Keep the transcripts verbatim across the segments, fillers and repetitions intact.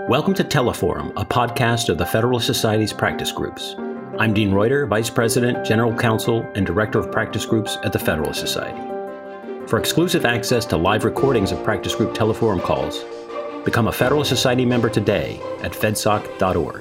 Welcome to Teleforum, a podcast of the Federalist Society's practice groups. I'm Dean Reuter, Vice President, General Counsel, and Director of Practice Groups at the Federalist Society. For exclusive access to live recordings of practice group Teleforum calls, become a Federalist Society member today at fedsoc dot org.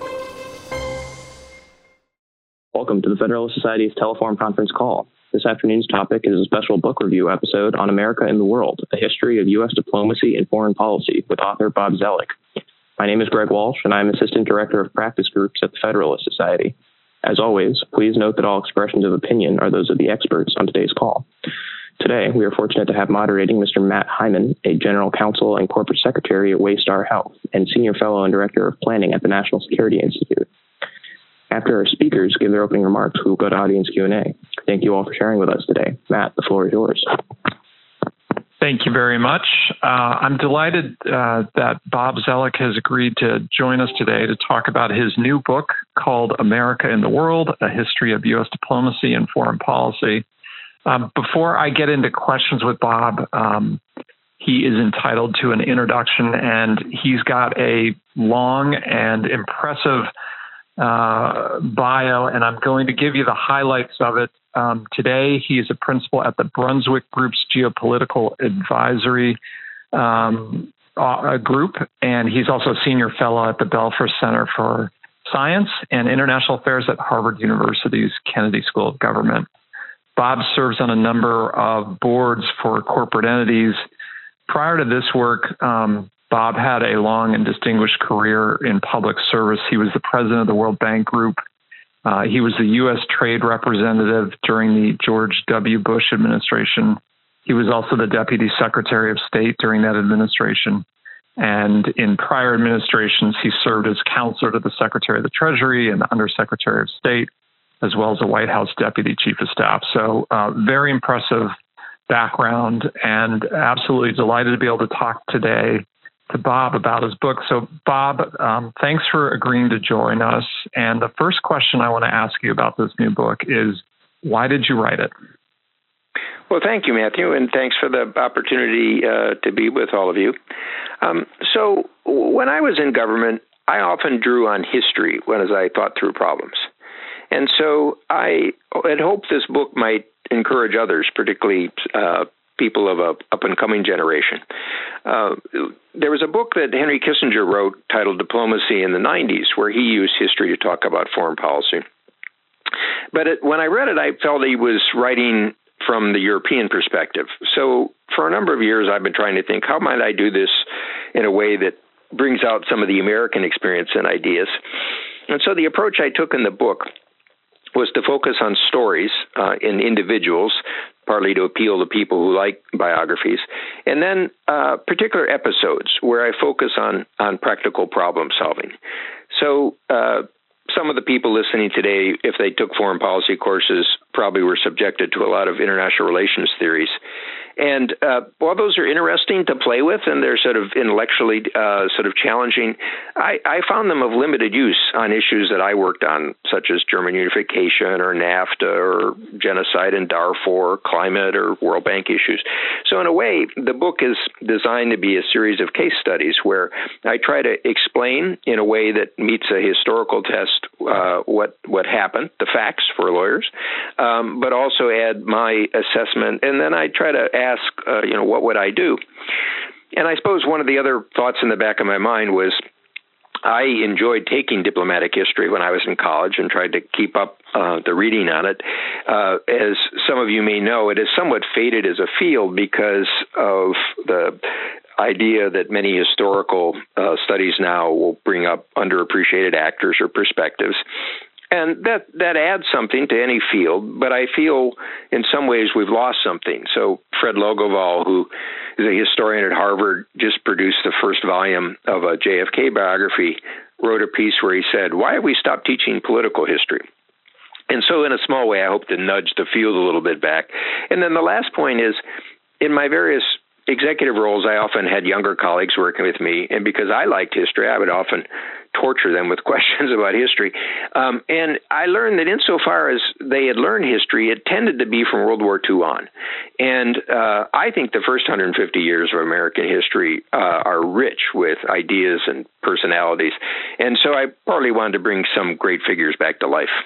Welcome to the Federalist Society's Teleforum conference call. This afternoon's topic is a special book review episode on America and the World, a history of U S diplomacy and foreign policy with author Bob Zoellick. My name is Greg Walsh, and I'm Assistant Director of Practice Groups at the Federalist Society. As always, please note that all expressions of opinion are those of the experts on today's call. Today, we are fortunate to have moderating Mister Matt Hyman, a General Counsel and Corporate Secretary at Waystar Health and Senior Fellow and Director of Planning at the National Security Institute. After our speakers give their opening remarks, we will go to audience Q and A. Thank you all for sharing with us today. Matt, the floor is yours. Thank you very much. Uh, I'm delighted uh, that Bob Zoellick has agreed to join us today to talk about his new book called America and the World, A History of U S Diplomacy and Foreign Policy. Um, before I get into questions with Bob, um, he is entitled to an introduction, and he's got a long and impressive uh, bio, and I'm going to give you the highlights of it. Um, today, he is a principal at the Brunswick Group's Geopolitical Advisory um, uh, Group, and he's also a senior fellow at the Belfer Center for Science and International Affairs at Harvard University's Kennedy School of Government. Bob serves on a number of boards for corporate entities. Prior to this work, um, Bob had a long and distinguished career in public service. He was the president of the World Bank Group. Uh, he was the U S Trade Representative during the George W. Bush administration. He was also the Deputy Secretary of State during that administration. And in prior administrations, he served as counselor to the Secretary of the Treasury and the Undersecretary of State, as well as a White House Deputy Chief of Staff. So uh, very impressive background, and absolutely delighted to be able to talk today to Bob about his book. So Bob, um, thanks for agreeing to join us. And the first question I want to ask you about this new book is, why did you write it? Well, thank you, Matthew, and thanks for the opportunity uh, to be with all of you. Um, so when I was in government, I often drew on history when as I thought through problems. And so I had hoped this book might encourage others, particularly uh, people of a up-and-coming generation. Uh, there was a book that Henry Kissinger wrote titled Diplomacy in the nineties, where he used history to talk about foreign policy. But it, when I read it, I felt he was writing from the European perspective. So for a number of years, I've been trying to think, how might I do this in a way that brings out some of the American experience and ideas? And so the approach I took in the book was to focus on stories uh, in individuals, partly to appeal to people who like biographies, and then uh, particular episodes where I focus on, on practical problem solving. So uh, some of the people listening today, if they took foreign policy courses, probably were subjected to a lot of international relations theories. And uh, while those are interesting to play with and they're sort of intellectually uh, sort of challenging, I, I found them of limited use on issues that I worked on, such as German unification or NAFTA or genocide in Darfur, climate or World Bank issues. So in a way, the book is designed to be a series of case studies where I try to explain in a way that meets a historical test uh, what, what happened, the facts for lawyers, um, but also add my assessment. And then I try to ask, uh, you know, what would I do? And I suppose one of the other thoughts in the back of my mind was I enjoyed taking diplomatic history when I was in college and tried to keep up uh, the reading on it. Uh, as some of you may know, it is somewhat faded as a field because of the idea that many historical uh, studies now will bring up underappreciated actors or perspectives. And that, that adds something to any field, but I feel in some ways we've lost something. So Fred Logoval, who is a historian at Harvard, just produced the first volume of a J F K biography, wrote a piece where he said, why have we stopped teaching political history? And so in a small way, I hope to nudge the field a little bit back. And then the last point is, in my various executive roles, I often had younger colleagues working with me, and because I liked history, I would often torture them with questions about history. Um, and I learned that insofar as they had learned history, it tended to be from World War Two on. And uh, I think the first one hundred fifty years of American history uh, are rich with ideas and personalities. And so I partly wanted to bring some great figures back to life.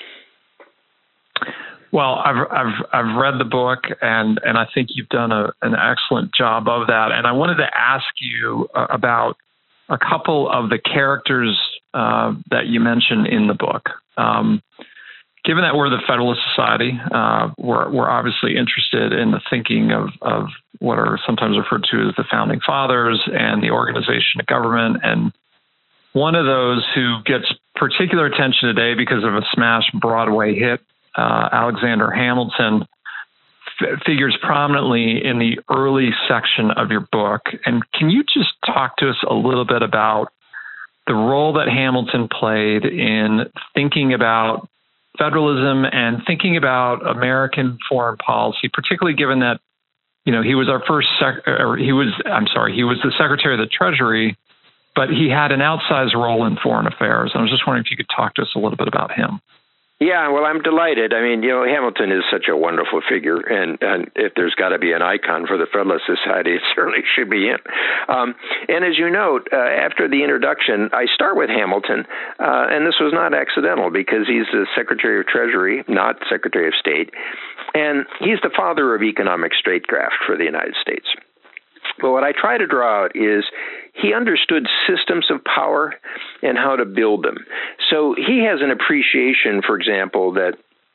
Well, I've I've I've read the book, and, and I think you've done a, an excellent job of that. And I wanted to ask you uh, about a couple of the characters uh, that you mentioned in the book. Um, given that we're the Federalist Society, uh, we're we're obviously interested in the thinking of of what are sometimes referred to as the Founding Fathers and the organization of government. And one of those who gets particular attention today because of a smash Broadway hit, Uh, Alexander Hamilton, f- figures prominently in the early section of your book. And can you just talk to us a little bit about the role that Hamilton played in thinking about federalism and thinking about American foreign policy, particularly given that, you know, he was our first, sec- or he was, I'm sorry, he was the Secretary of the Treasury, but he had an outsized role in foreign affairs. I was just wondering if you could talk to us a little bit about him. Yeah, well, I'm delighted. I mean, you know, Hamilton is such a wonderful figure, and, and if there's got to be an icon for the Federalist Society, it certainly should be him. Um, and as you note, uh, after the introduction, I start with Hamilton, uh, and this was not accidental because he's the Secretary of Treasury, not Secretary of State, and he's the father of economic statecraft for the United States. But what I try to draw out is he understood systems of power and how to build them. So he has an appreciation, for example, that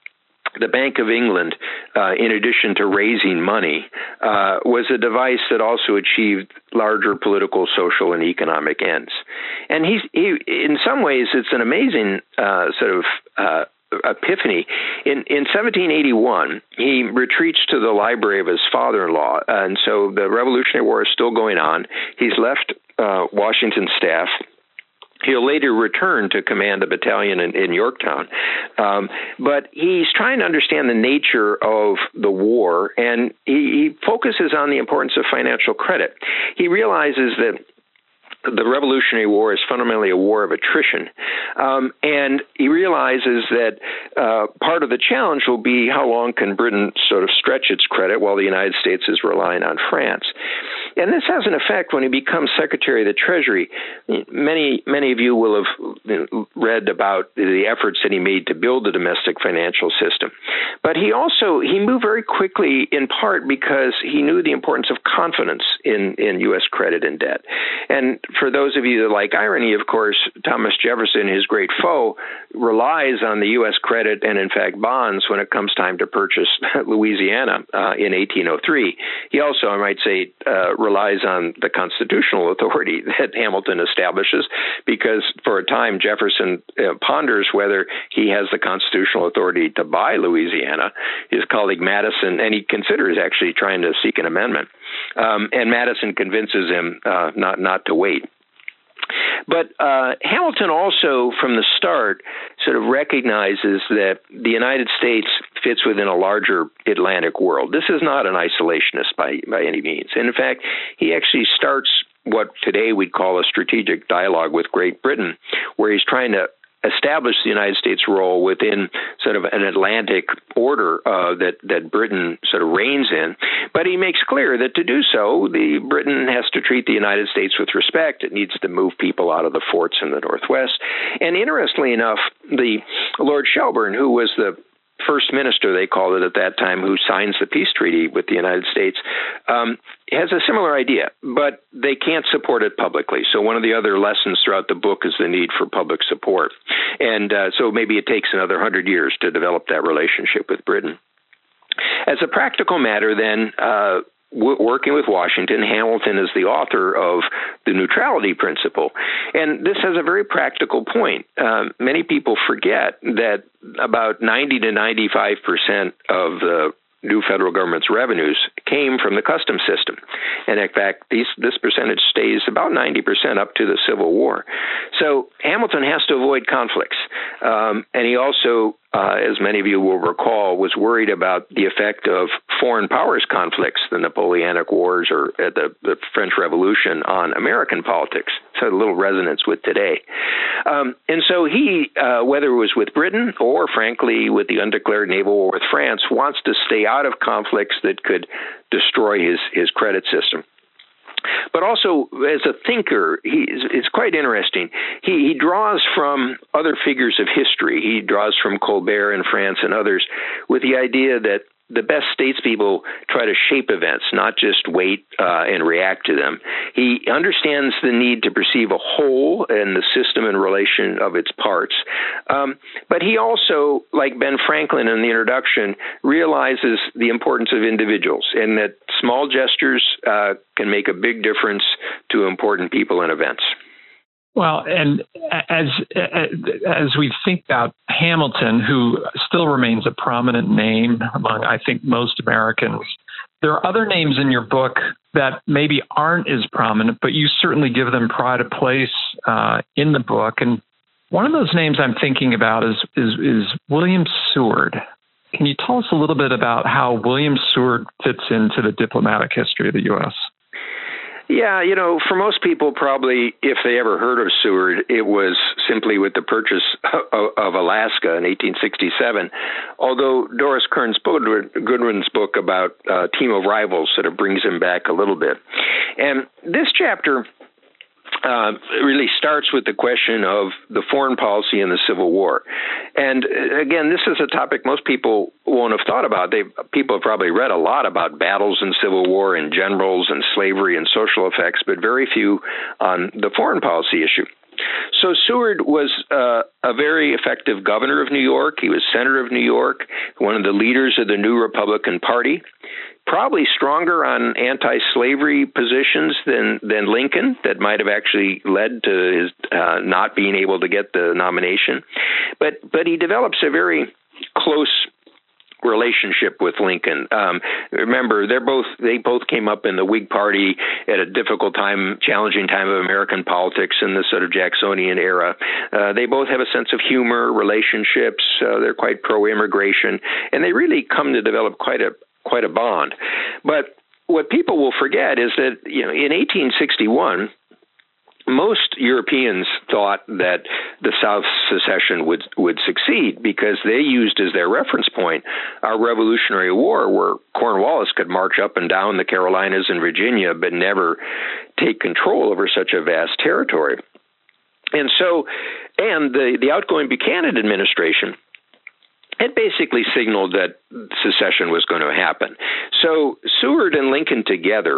the Bank of England, uh, in addition to raising money, uh, was a device that also achieved larger political, social, and economic ends. And he's, he, in some ways, it's an amazing uh, sort of uh, epiphany. In in seventeen eighty-one, he retreats to the library of his father-in-law, and so the Revolutionary War is still going on. He's left uh, Washington's staff. He'll later return to command a battalion in, in Yorktown. Um, but he's trying to understand the nature of the war, and he, he focuses on the importance of financial credit. He realizes that the Revolutionary War is fundamentally a war of attrition. Um, and he realizes that uh, part of the challenge will be how long can Britain sort of stretch its credit while the United States is relying on France. And this has an effect when he becomes Secretary of the Treasury. Many, many of you will have read about the efforts that he made to build the domestic financial system. But he also, he moved very quickly in part because he knew the importance of confidence in, in U S credit and debt. And for those of you that like irony, of course, Thomas Jefferson, his great foe, relies on the U S credit and, in fact, bonds when it comes time to purchase Louisiana uh, in eighteen oh three. He also, I might say, uh, relies on the constitutional authority that Hamilton establishes because for a time Jefferson uh, ponders whether he has the constitutional authority to buy Louisiana. His colleague Madison, and he considers actually trying to seek an amendment, um, and Madison convinces him uh, not, not to wait. But uh, Hamilton also, from the start, sort of recognizes that the United States fits within a larger Atlantic world. This is not an isolationist by, by any means. And in fact, he actually starts what today we'd call a strategic dialogue with Great Britain, where he's trying to establish the United States role within sort of an Atlantic order uh, that, that Britain sort of reigns in. But he makes clear that to do so, the Britain has to treat the United States with respect. It needs to move people out of the forts in the Northwest. And interestingly enough, the Lord Shelburne, who was the first minister, they called it at that time, who signs the peace treaty with the United States, um, has a similar idea, but they can't support it publicly. So one of the other lessons throughout the book is the need for public support. And uh, so maybe it takes another hundred years to develop that relationship with Britain. As a practical matter, then, uh, working with Washington, Hamilton is the author of the neutrality principle. And this has a very practical point. Um, many people forget that about ninety to ninety-five percent of the new federal government's revenues came from the customs system. And in fact, these, this percentage stays about ninety percent up to the Civil War. So Hamilton has to avoid conflicts. Um, and he also, uh, as many of you will recall, was worried about the effect of foreign powers conflicts, the Napoleonic Wars or uh, the, the French Revolution, on American politics. So a little resonance with today. Um, and so he, uh, whether it was with Britain or, frankly, with the undeclared naval war with France, wants to stay out of conflicts that could destroy his, his credit system. But also, as a thinker, he it's quite interesting. He, he draws from other figures of history. He draws from Colbert in France and others with the idea that the best statespeople try to shape events, not just wait uh, and react to them. He understands the need to perceive a whole and the system and relation of its parts. Um, but he also, like Ben Franklin in the introduction, realizes the importance of individuals and that small gestures uh, can make a big difference to important people and events. Well, and as as we think about Hamilton, who still remains a prominent name among, I think, most Americans, there are other names in your book that maybe aren't as prominent, but you certainly give them pride of place uh, in the book. And one of those names I'm thinking about is, is is William Seward. Can you tell us a little bit about how William Seward fits into the diplomatic history of the U S? Yeah, you know, for most people, probably, if they ever heard of Seward, it was simply with the purchase of, of Alaska in eighteen sixty-seven. Although Doris Kearns Goodwin's book about a team of rivals sort of brings him back a little bit. And this chapter Uh, really starts with the question of the foreign policy in the Civil War. And again, this is a topic most people won't have thought about. They people have probably read a lot about battles in Civil War and generals and slavery and social effects, but very few on the foreign policy issue. So Seward was uh, a very effective governor of New York. He was senator of New York, one of the leaders of the new Republican Party, probably stronger on anti-slavery positions than, than Lincoln, that might have actually led to his uh, not being able to get the nomination. But, but he develops a very close relationship with Lincoln. Um, remember, they're both they both came up in the Whig Party at a difficult time, challenging time of American politics in the sort of Jacksonian era. Uh, they both have a sense of humor, relationships. Uh, they're quite pro-immigration, and they really come to develop quite a quite a bond. But what people will forget is that, you know, in eighteen sixty-one, most Europeans thought that the South secession would would succeed because they used as their reference point our Revolutionary War, where Cornwallis could march up and down the Carolinas and Virginia, but never take control over such a vast territory. And so, and the, the outgoing Buchanan administration, it basically signaled that secession was going to happen. So Seward and Lincoln together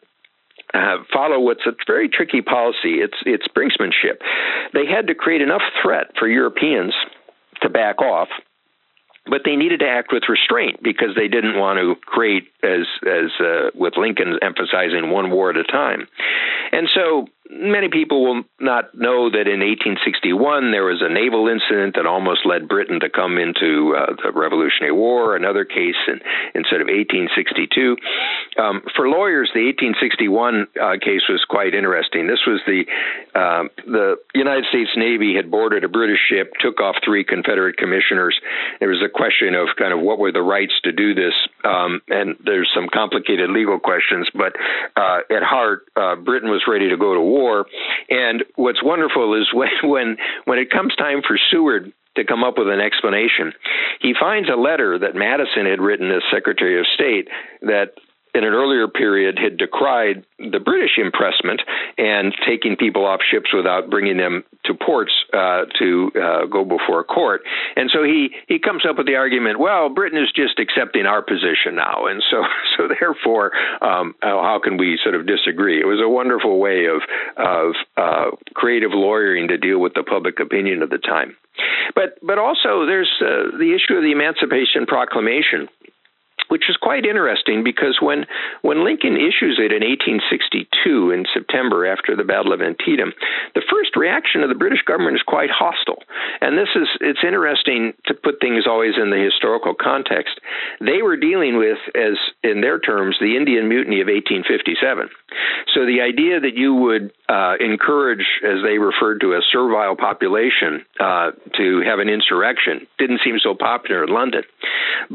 Uh, follow what's a very tricky policy. It's it's brinksmanship. They had to create enough threat for Europeans to back off, but they needed to act with restraint because they didn't want to create, as as uh, with Lincoln emphasizing, one war at a time. And so many people will not know that in eighteen sixty-one there was a naval incident that almost led Britain to come into uh, the Revolutionary War. Another case in, in sort of eighteen sixty-two. Um, for lawyers, the eighteen sixty-one uh, case was quite interesting. This was the uh, the United States Navy had boarded a British ship, took off three Confederate commissioners. There was a question of kind of what were the rights to do this, um, and there's some complicated legal questions. But uh, at heart, uh, Britain was ready to go to war. And what's wonderful is when when when it comes time for Seward to come up with an explanation, he finds a letter that Madison had written as Secretary of State that in an earlier period had decried the British impressment and taking people off ships without bringing them to ports uh, to uh, go before court. And so he, he comes up with the argument, well, Britain is just accepting our position now. And so so therefore, um, how can we sort of disagree? It was a wonderful way of, of uh, creative lawyering to deal with the public opinion of the time. But, but also there's uh, the issue of the Emancipation Proclamation, which is quite interesting because when, when Lincoln issues it in eighteen sixty-two in September after the Battle of Antietam, the first reaction of the British government is quite hostile. And this is, it's interesting to put things always in the historical context. They were dealing with, as in their terms, the Indian Mutiny of eighteen fifty-seven. So the idea that you would uh, encourage, as they referred to, a servile population uh, to have an insurrection didn't seem so popular in London. But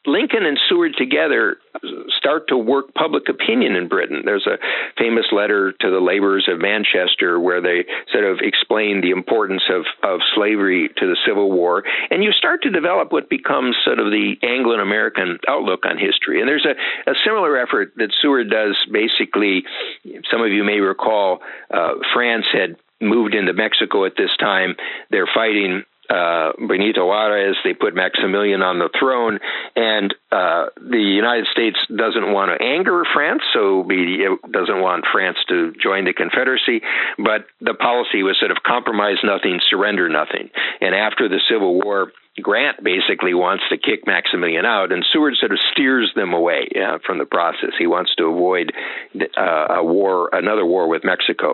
Lincoln and Seward together start to work public opinion in Britain. There's a famous letter to the laborers of Manchester where they sort of explain the importance of, of slavery to the Civil War. And you start to develop what becomes sort of the Anglo-American outlook on history. And there's a, a similar effort that Seward does. Basically, some of you may recall, uh, France had moved into Mexico at this time. They're fighting Uh, Benito Juarez. They put Maximilian on the throne, and uh, the United States doesn't want to anger France, so it doesn't want France to join the Confederacy, but the policy was sort of compromise nothing, surrender nothing. And after the Civil War, Grant basically wants to kick Maximilian out, and Seward sort of steers them away uh, from the process. He wants to avoid uh, a war, another war with Mexico.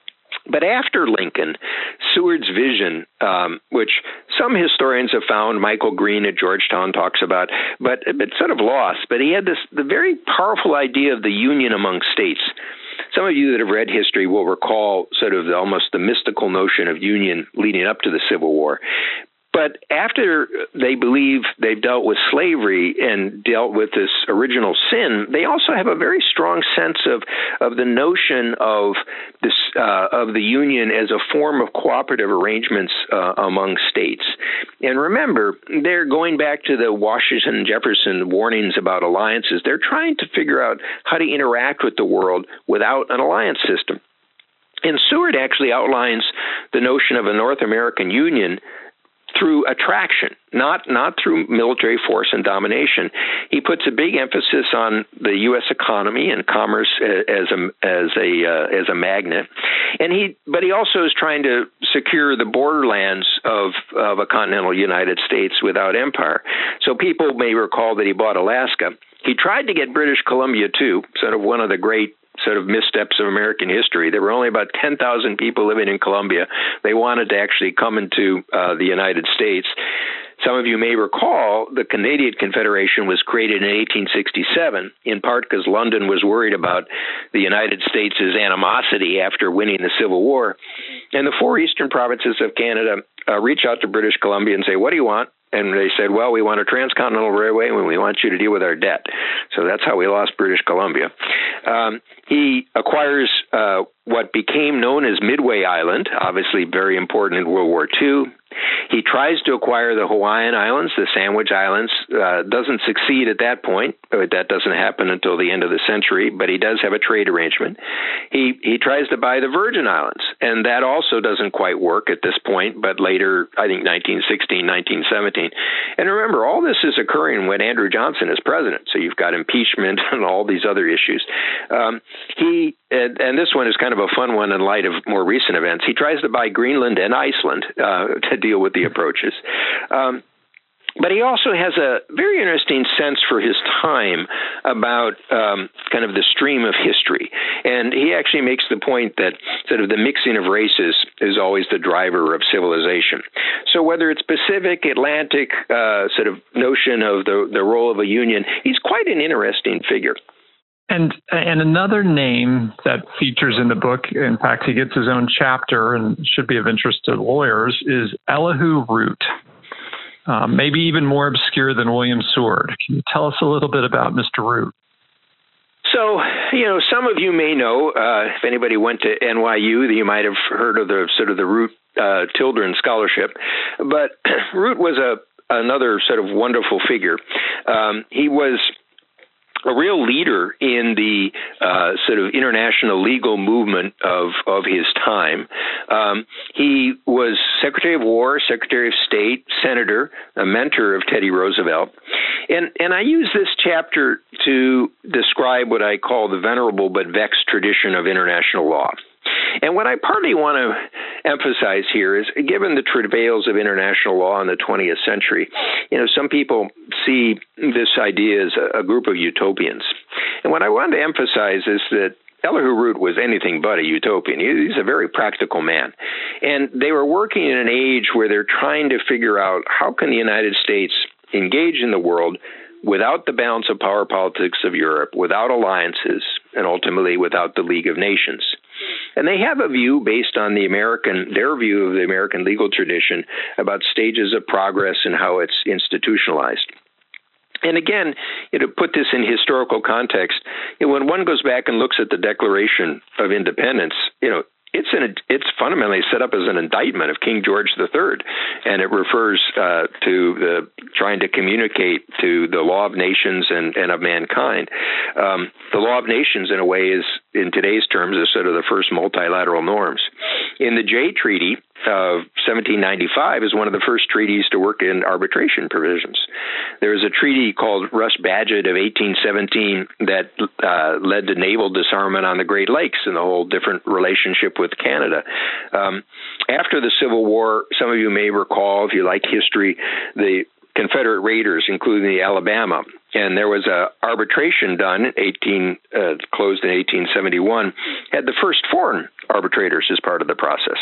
But after Lincoln, Seward's vision, um, which some historians have found, Michael Green at Georgetown talks about, but it's sort of lost. But he had this the very powerful idea of the union among states. Some of you that have read history will recall sort of the, almost the mystical notion of union leading up to the Civil War. But after they believe they've dealt with slavery and dealt with this original sin, they also have a very strong sense of, of the notion of this uh, of the Union as a form of cooperative arrangements uh, among states. And remember, they're going back to the Washington and Jefferson warnings about alliances. They're trying to figure out how to interact with the world without an alliance system. And Seward actually outlines the notion of a North American Union through attraction, not not through military force and domination. He puts a big emphasis on the U S economy and commerce as a as a uh, as a magnet, and he but he also is trying to secure the borderlands of of a continental United States without empire. So people may recall that he bought Alaska. He tried to get British Columbia too, sort of one of the great sort of missteps of American history. There were only about ten thousand people living in Columbia. They wanted to actually come into uh, the United States. Some of you may recall the Canadian Confederation was created in eighteen sixty-seven, in part because London was worried about the United States' animosity after winning the Civil War. And the four eastern provinces of Canada uh, reach out to British Columbia and say, what do you want? And they said, well, we want a transcontinental railway and we want you to deal with our debt. So that's how we lost British Columbia. Um, he acquires uh, what became known as Midway Island, obviously very important in World War Two. He tries to acquire the Hawaiian Islands, the Sandwich Islands, uh, doesn't succeed at that point. That doesn't happen until the end of the century, but he does have a trade arrangement. He he tries to buy the Virgin Islands, and that also doesn't quite work at this point, but later, I think nineteen sixteen, nineteen seventeen. And remember, all this is occurring when Andrew Johnson is president, so you've got impeachment and all these other issues. Um, he and, and this one is kind of a fun one in light of more recent events. He tries to buy Greenland and Iceland uh, to deal with the approaches. Um, but he also has a very interesting sense for his time about um, kind of the stream of history. And he actually makes the point that sort of the mixing of races is always the driver of civilization. So whether it's Pacific, Atlantic, uh, sort of notion of the, the role of a union, he's quite an interesting figure. And and another name that features in the book, in fact, he gets his own chapter and should be of interest to lawyers, is Elihu Root, um, maybe even more obscure than William Seward. Can you tell us a little bit about Mister Root? So, you know, some of you may know, uh, if anybody went to N Y U, that you might have heard of the sort of the Root uh, Children Scholarship. But Root was a another sort of wonderful figure. Um, he was a real leader in the uh, sort of international legal movement of, of his time. Um, he was Secretary of War, Secretary of State, Senator, a mentor of Teddy Roosevelt. And, and I use this chapter to describe what I call the venerable but vexed tradition of international law. And what I partly want to emphasize here is, given the travails of international law in the twentieth century, you know, some people see this idea as a, a group of utopians. And what I want to emphasize is that Elihu Root was anything but a utopian. He's a very practical man. And they were working in an age where they're trying to figure out how can the United States engage in the world without the balance of power politics of Europe, without alliances, and ultimately without the League of Nations. And they have a view based on the American, their view of the American legal tradition about stages of progress and how it's institutionalized. And again, you know, to put this in historical context, you know, when one goes back and looks at the Declaration of Independence, you know, it's an, it's fundamentally set up as an indictment of King George the Third, and it refers uh, to the trying to communicate to the law of nations and, and of mankind. Um, the law of nations, in a way, is in today's terms is sort of the first multilateral norms. In the Jay Treaty of seventeen ninety-five is one of the first treaties to work in arbitration provisions. There was a treaty called Rust-Bagehot of eighteen seventeen that uh, led to naval disarmament on the Great Lakes and a whole different relationship with Canada. Um, after the Civil War, some of you may recall, if you like history, the Confederate raiders, including the Alabama, and there was a arbitration done in eighteen uh, closed in eighteen seventy-one, had the first foreign arbitrators as part of the process.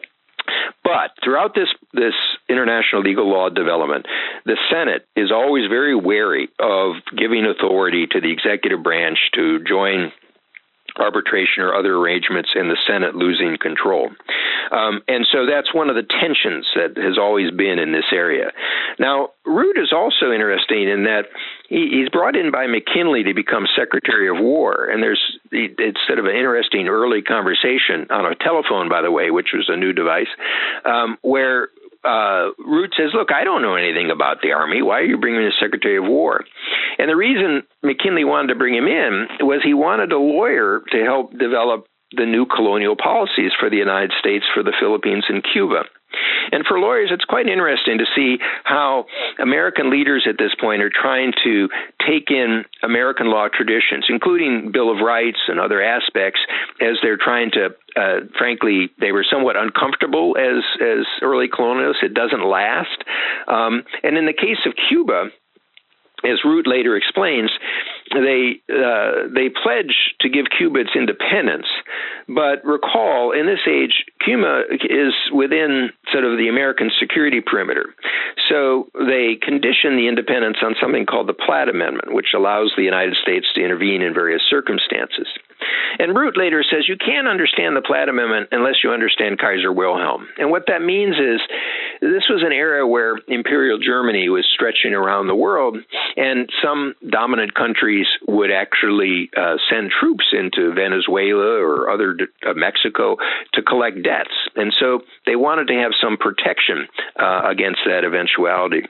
But throughout this this international legal law development, the Senate is always very wary of giving authority to the executive branch to join arbitration or other arrangements and the Senate losing control. Um, and so that's one of the tensions that has always been in this area. Now, Root is also interesting in that he, he's brought in by McKinley to become Secretary of War. And there's it's sort of an interesting early conversation on a telephone, by the way, which was a new device, um, where Uh, Root says, look, I don't know anything about the Army. Why are you bringing me the Secretary of War? And the reason McKinley wanted to bring him in was he wanted a lawyer to help develop the new colonial policies for the United States, for the Philippines, and Cuba. And for lawyers, it's quite interesting to see how American leaders at this point are trying to take in American law traditions, including Bill of Rights and other aspects, as they're trying to, uh, frankly, they were somewhat uncomfortable as, as early colonialists. It doesn't last. Um, and in the case of Cuba, as Root later explains, they uh, they pledged to give Cuba its independence. But recall, in this age, Cuba is within sort of the American security perimeter. So they condition the independence on something called the Platt Amendment, which allows the United States to intervene in various circumstances. And Root later says you can't understand the Platt Amendment unless you understand Kaiser Wilhelm. And what that means is this was an era where Imperial Germany was stretching around the world, and some dominant countries would actually uh, send troops into Venezuela or other uh, Mexico to collect debts. And so they wanted to have some protection uh, against that eventuality.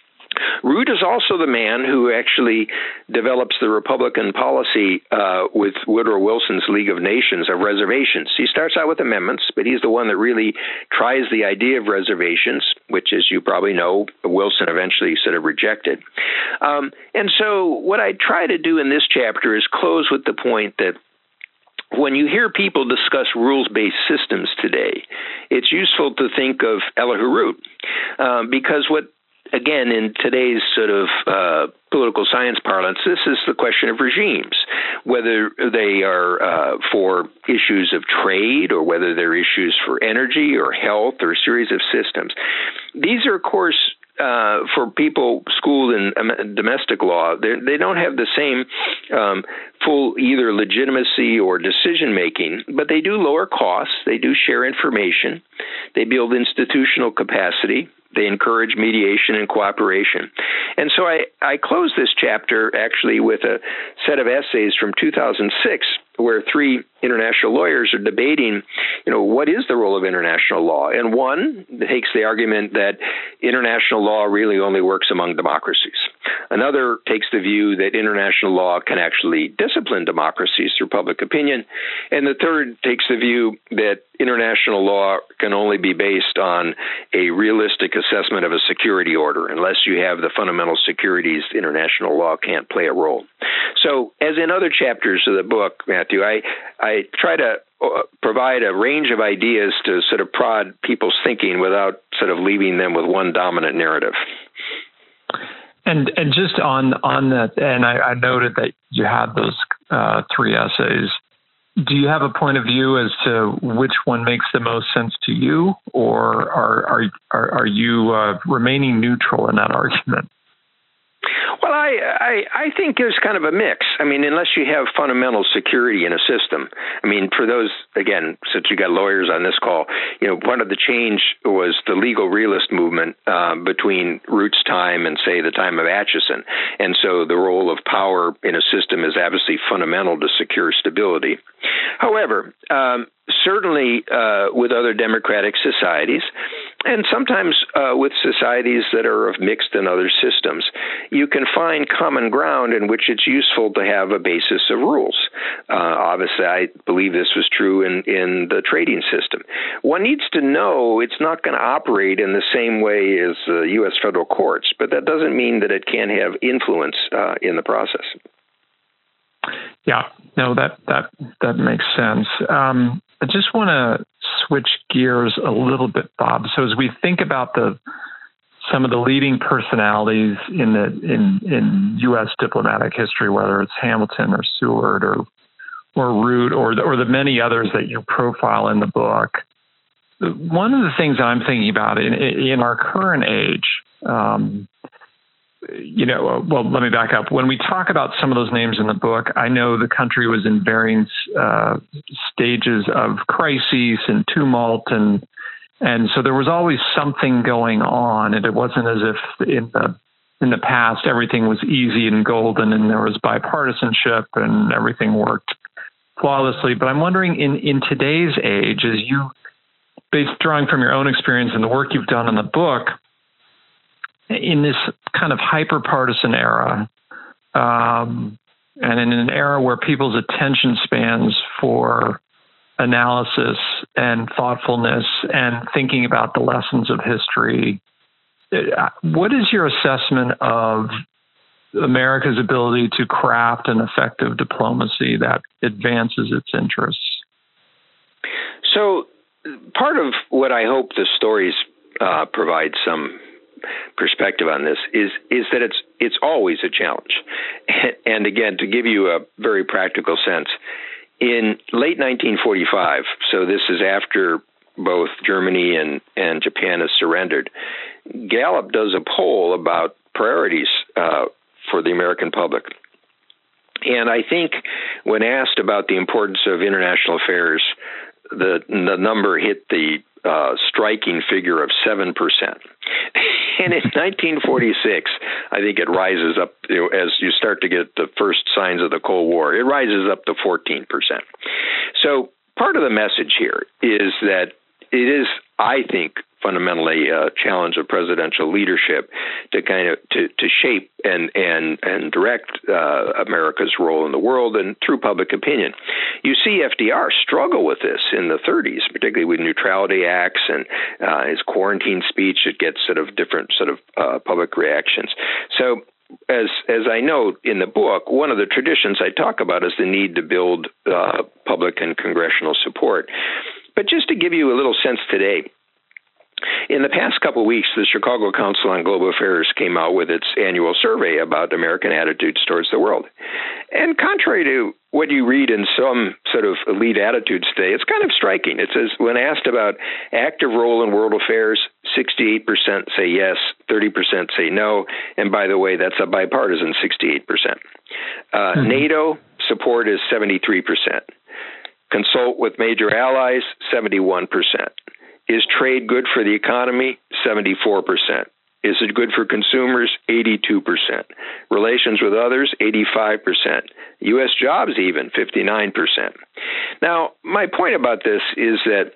Root is also the man who actually develops the Republican policy uh, with Woodrow Wilson's League of Nations of reservations. He starts out with amendments, but he's the one that really tries the idea of reservations, which, as you probably know, Wilson eventually sort of rejected. Um, and so what I try to do in this chapter is close with the point that when you hear people discuss rules-based systems today, it's useful to think of Elihu Root, uh, because what Again, in today's sort of uh, political science parlance, this is the question of regimes, whether they are uh, for issues of trade or whether they're issues for energy or health or a series of systems. These are, of course, uh, for people schooled in um, domestic law, they don't have the same um, full either legitimacy or decision-making, but they do lower costs, they do share information, they build institutional capacity, they encourage mediation and cooperation. And so I, I close this chapter actually with a set of essays from two thousand six where three international lawyers are debating, you know, what is the role of international law? And one takes the argument that international law really only works among democracies. Another takes the view that international law can actually discipline democracies through public opinion. And the third takes the view that international law can only be based on a realistic assessment of a security order. Unless you have the fundamental securities, international law can't play a role. So, as in other chapters of the book, Matthew, I, I try to provide a range of ideas to sort of prod people's thinking without sort of leaving them with one dominant narrative. And and just on on that, and I, I noted that you had those uh, three essays. Do you have a point of view as to which one makes the most sense to you, or are are are, are you uh, remaining neutral in that argument? Well, I, I I think there's kind of a mix. I mean, unless you have fundamental security in a system. I mean, for those, again, since you got lawyers on this call, you know, one of the change was the legal realist movement uh, between Root's time and, say, the time of Atchison. And so the role of power in a system is obviously fundamental to secure stability. However, um, certainly uh, with other democratic societies, and sometimes uh, with societies that are of mixed and other systems, you can find common ground in which it's useful to have a basis of rules. Uh, obviously, I believe this was true in, in the trading system. One needs to know it's not going to operate in the same way as the U S federal courts, but that doesn't mean that it can't have influence uh, in the process. Yeah, no, that that that makes sense. Um, I just want to switch gears a little bit, Bob. So as we think about the some of the leading personalities in the in in U S diplomatic history, whether it's Hamilton or Seward or or Root or the, or the many others that you profile in the book, one of the things I'm thinking about in in our current age. Um, You know, well, let me back up. When we talk about some of those names in the book, I know the country was in varying uh, stages of crises and tumult, and and so there was always something going on, and it wasn't as if in the in the past everything was easy and golden, and there was bipartisanship and everything worked flawlessly. But I'm wondering, in in today's age, as you, based drawing from your own experience and the work you've done in the book, in this kind of hyper-partisan era, um, and in an era where people's attention spans for analysis and thoughtfulness and thinking about the lessons of history, what is your assessment of America's ability to craft an effective diplomacy that advances its interests? So part of what I hope the stories uh, provide some perspective on this is is that it's it's always a challenge. And again, to give you a very practical sense, in late nineteen forty-five, so this is after both Germany and, and Japan has surrendered, Gallup does a poll about priorities uh, for the American public. And I think when asked about the importance of international affairs, the the number hit the uh, striking figure of seven percent. And in nineteen forty-six, I think it rises up, you know, as you start to get the first signs of the Cold War, it rises up to fourteen percent. So part of the message here is that it is, I think, fundamentally a challenge of presidential leadership to kind of to, to shape and and and direct uh, America's role in the world and through public opinion. You see F D R struggle with this in the thirties, particularly with neutrality acts and uh, his quarantine speech. It gets sort of different sort of uh, public reactions. So as as I note in the book, one of the traditions I talk about is the need to build uh, public and congressional support. But just to give you a little sense today, in the past couple of weeks, the Chicago Council on Global Affairs came out with its annual survey about American attitudes towards the world. And contrary to what you read in some sort of elite attitudes today, it's kind of striking. It says, when asked about active role in world affairs, sixty-eight percent say yes, thirty percent say no. And by the way, that's a bipartisan sixty-eight percent. Uh, mm-hmm. NATO support is seventy-three percent. Consult with major allies, seventy-one percent. Is trade good for the economy? seventy-four percent. Is it good for consumers? eighty-two percent. Relations with others? eighty-five percent. U S jobs even? fifty-nine percent. Now, my point about this is that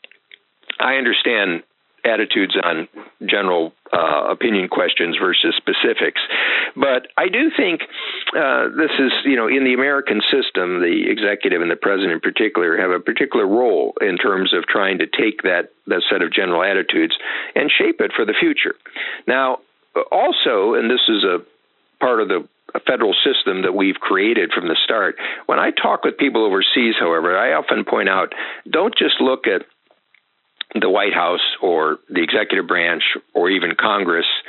I understand attitudes on general uh, opinion questions versus specifics. But I do think uh, this is, you know, in the American system, the executive and the president in particular have a particular role in terms of trying to take that, that set of general attitudes and shape it for the future. Now, also, and this is a part of the a federal system that we've created from the start, when I talk with people overseas, however, I often point out, don't just look at the White House or the executive branch or even Congress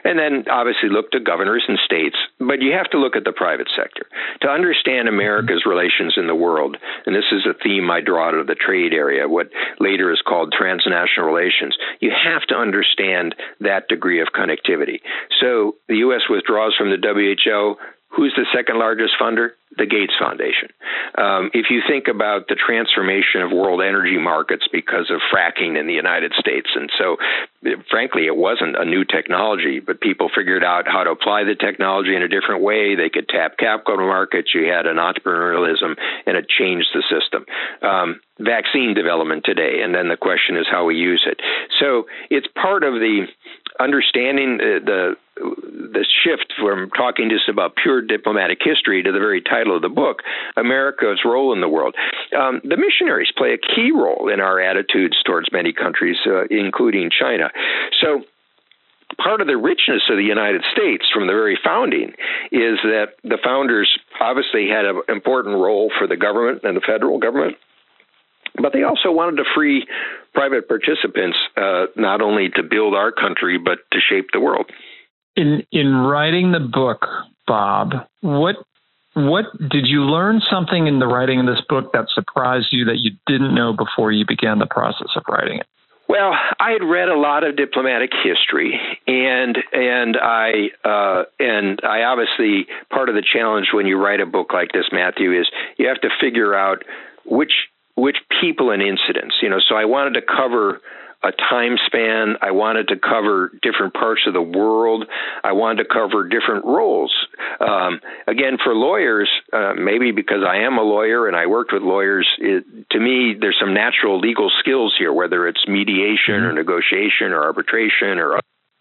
and then obviously look to governors and states. But you have to look at the private sector to understand America's relations in the world. And this is a theme I draw out of the trade area, what later is called transnational relations. You have to understand that degree of connectivity. So the U S withdraws from the W H O. Who's the second largest funder? The Gates Foundation. Um, if you think about the transformation of world energy markets because of fracking in the United States, and so frankly, it wasn't a new technology, but people figured out how to apply the technology in a different way. They could tap capital markets. You had an entrepreneurialism, and it changed the system. Um, vaccine development today, and then the question is how we use it. So it's part of the understanding the, the the shift from talking just about pure diplomatic history to the very title of the book, America's Role in the World. Um, the missionaries play a key role in our attitudes towards many countries, uh, including China. So part of the richness of the United States from the very founding is that the founders obviously had an important role for the government and the federal government, but they also wanted to free private participants uh, not only to build our country, but to shape the world. In in writing the book, Bob, what what did you learn something in the writing of this book that surprised you that you didn't know before you began the process of writing it? Well, I had read a lot of diplomatic history, and and I uh, and I obviously part of the challenge when you write a book like this, Matthew, is you have to figure out which which people and incidents. You know, so I wanted to cover a time span. I wanted to cover different parts of the world. I wanted to cover different roles. Um, again, for lawyers, uh, maybe because I am a lawyer and I worked with lawyers, it, to me, there's some natural legal skills here, whether it's mediation or negotiation or arbitration or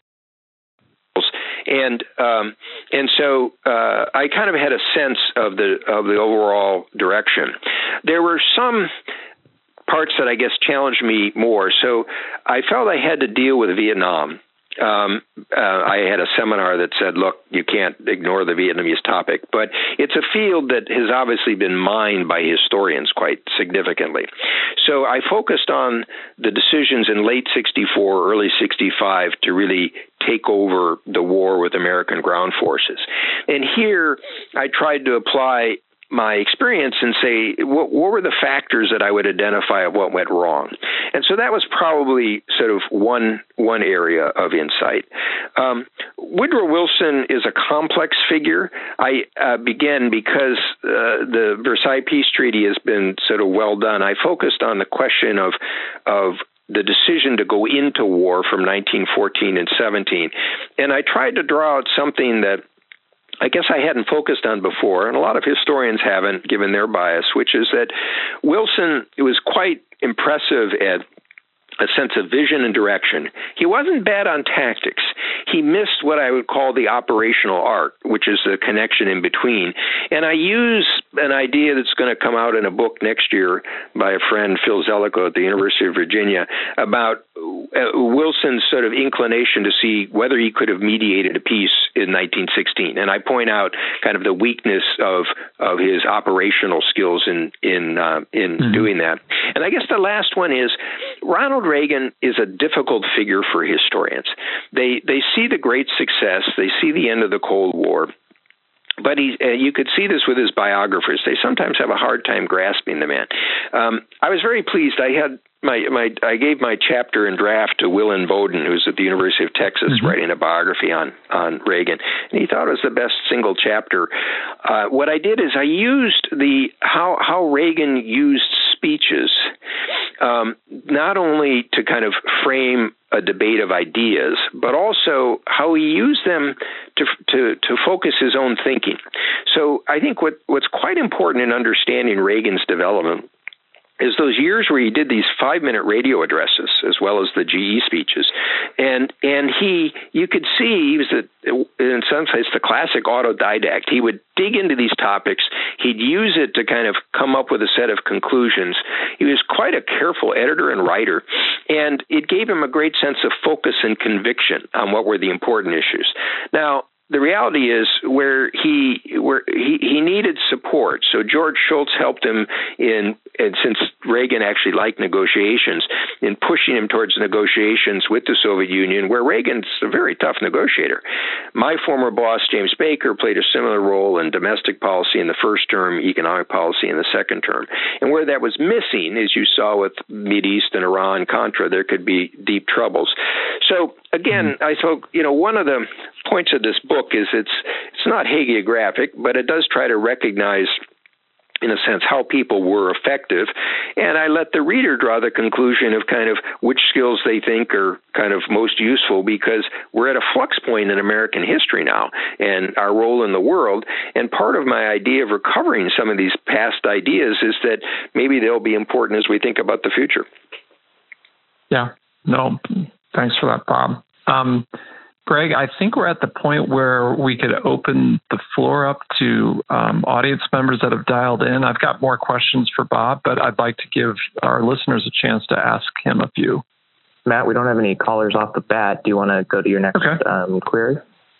other. And um, and so uh, I kind of had a sense of the of the overall direction. There were some parts that I guess challenged me more. So I felt I had to deal with Vietnam. Um, uh, I had a seminar that said, look, you can't ignore the Vietnamese topic, but it's a field that has obviously been mined by historians quite significantly. So I focused on the decisions in late sixty-four, early sixty-five to really take over the war with American ground forces. And here I tried to apply my experience and say, what, what were the factors that I would identify of what went wrong? And so that was probably sort of one one area of insight. Um, Woodrow Wilson is a complex figure. I uh, began because uh, the Versailles Peace Treaty has been sort of well done. I focused on the question of of the decision to go into war from nineteen fourteen and seventeen. And I tried to draw out something that I guess I hadn't focused on before, and a lot of historians haven't given their bias, which is that Wilson was quite impressive at a sense of vision and direction. He wasn't bad on tactics. He missed what I would call the operational art, which is the connection in between. And I use an idea that's going to come out in a book next year by a friend, Phil Zelikow at the University of Virginia, about Wilson's sort of inclination to see whether he could have mediated a peace in nineteen sixteen. And I point out kind of the weakness of of his operational skills in in uh, in mm-hmm. doing that. And I guess the last one is Ronald Reagan is a difficult figure for historians. They they see the great success, they see the end of the Cold War. But he, uh, you could see this with his biographers. They sometimes have a hard time grasping the man. Um, I was very pleased. I had my, my I gave my chapter and draft to Willin Bowden, who's at the University of Texas, mm-hmm. writing a biography on on Reagan, and he thought it was the best single chapter. Uh, what I did is I used the how how Reagan used speeches, um, not only to kind of frame a debate of ideas, but also how he used them to to to focus his own thinking. So I think what, what's quite important in understanding Reagan's development is those years where he did these five-minute radio addresses as well as the G E speeches. And and he, you could see he was, a, in some sense, the classic autodidact. He would dig into these topics. He'd use it to kind of come up with a set of conclusions. He was quite a careful editor and writer, and it gave him a great sense of focus and conviction on what were the important issues. Now, the reality is where he where he, he needed support. So George Shultz helped him in and since Reagan actually liked negotiations, in pushing him towards negotiations with the Soviet Union, where Reagan's a very tough negotiator. My former boss, James Baker, played a similar role in domestic policy in the first term, economic policy in the second term. And where that was missing, as you saw with Mideast and Iran, Contra, there could be deep troubles. So again, I thought, you know, one of the points of this book is it's it's not hagiographic, but it does try to recognize, in a sense, how people were effective. And I let the reader draw the conclusion of kind of which skills they think are kind of most useful, because we're at a flux point in American history now and our role in the world. And part of my idea of recovering some of these past ideas is that maybe they'll be important as we think about the future. Yeah, no, thanks for that, Bob. Um, Greg, I think we're at the point where we could open the floor up to um, audience members that have dialed in. I've got more questions for Bob, but I'd like to give our listeners a chance to ask him a few. Matt, we don't have any callers off the bat. Do you want to go to your next okay. um, query?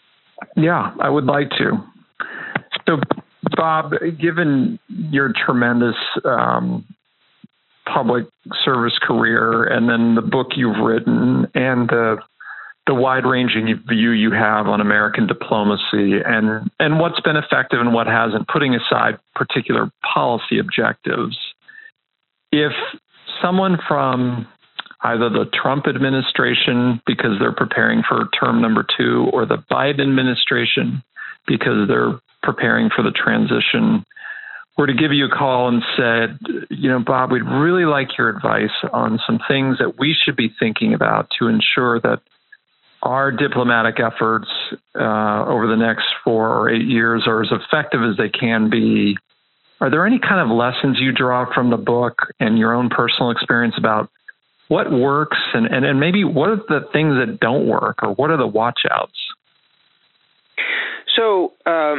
Yeah, I would like to. So, Bob, given your tremendous um, public service career and then the book you've written and the the wide-ranging view you have on American diplomacy and, and what's been effective and what hasn't, putting aside particular policy objectives, if someone from either the Trump administration, because they're preparing for term number two, or the Biden administration, because they're preparing for the transition, were to give you a call and said, you know, Bob, we'd really like your advice on some things that we should be thinking about to ensure that our diplomatic efforts uh, over the next four or eight years are as effective as they can be. Are there any kind of lessons you draw from the book and your own personal experience about what works and, and, and maybe what are the things that don't work, or what are the watch outs? So um,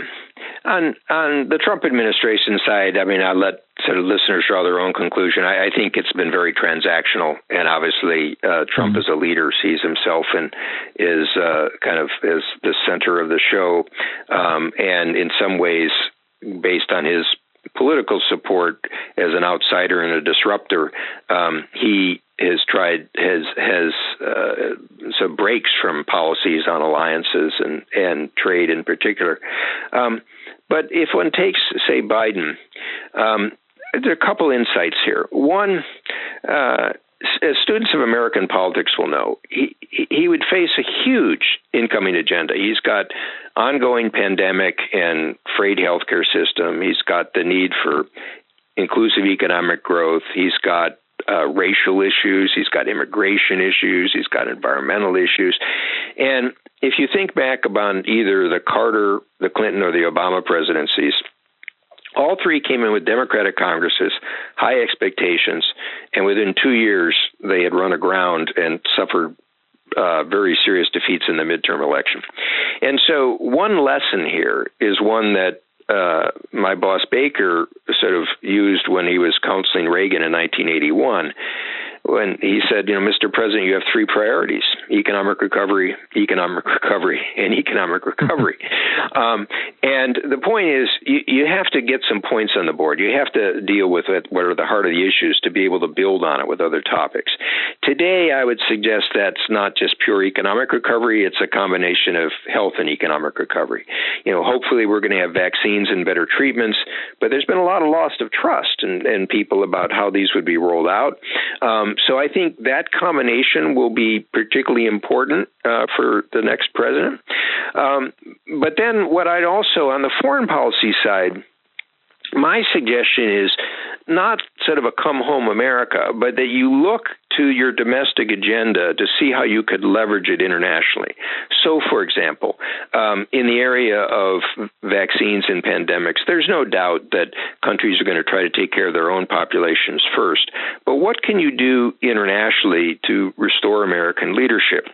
on on the Trump administration side, I mean, I'll let sort of listeners draw their own conclusion. I, I think it's been very transactional, and obviously uh, Trump mm-hmm. as a leader sees himself and is uh, kind of is the center of the show, um, and in some ways, based on his political support as an outsider and a disruptor, um, he has tried has has uh, some breaks from policies on alliances and, and trade in particular. Um, but if one takes, say, Biden, um, there are a couple insights here. One, uh, as students of American politics will know, he he would face a huge incoming agenda. He's got ongoing pandemic and frayed healthcare system. He's got the need for inclusive economic growth. He's got uh, racial issues. He's got immigration issues. He's got environmental issues. And if you think back about either the Carter, the Clinton, or the Obama presidencies, all three came in with Democratic Congresses, high expectations, and within two years, they had run aground and suffered uh, very serious defeats in the midterm election. And so one lesson here is one that uh, my boss Baker sort of used when he was counseling Reagan in nineteen eighty-one, when he said, you know, Mister President, you have three priorities: economic recovery, economic recovery, and economic recovery. um, and the point is, you, you have to get some points on the board. You have to deal with it, what are the heart of the issues, to be able to build on it with other topics. Today, I would suggest that's not just pure economic recovery. It's a combination of health and economic recovery. You know, hopefully we're going to have vaccines and better treatments, but there's been a lot of loss of trust in, in people about how these would be rolled out. Um, So I think that combination will be particularly important uh, for the next president. Um, but then what I'd also, on the foreign policy side, my suggestion is not sort of a come home America, but that you look to your domestic agenda to see how you could leverage it internationally. So, for example, um, in the area of vaccines and pandemics, there's no doubt that countries are going to try to take care of their own populations first. But what can you do internationally to restore American leadership?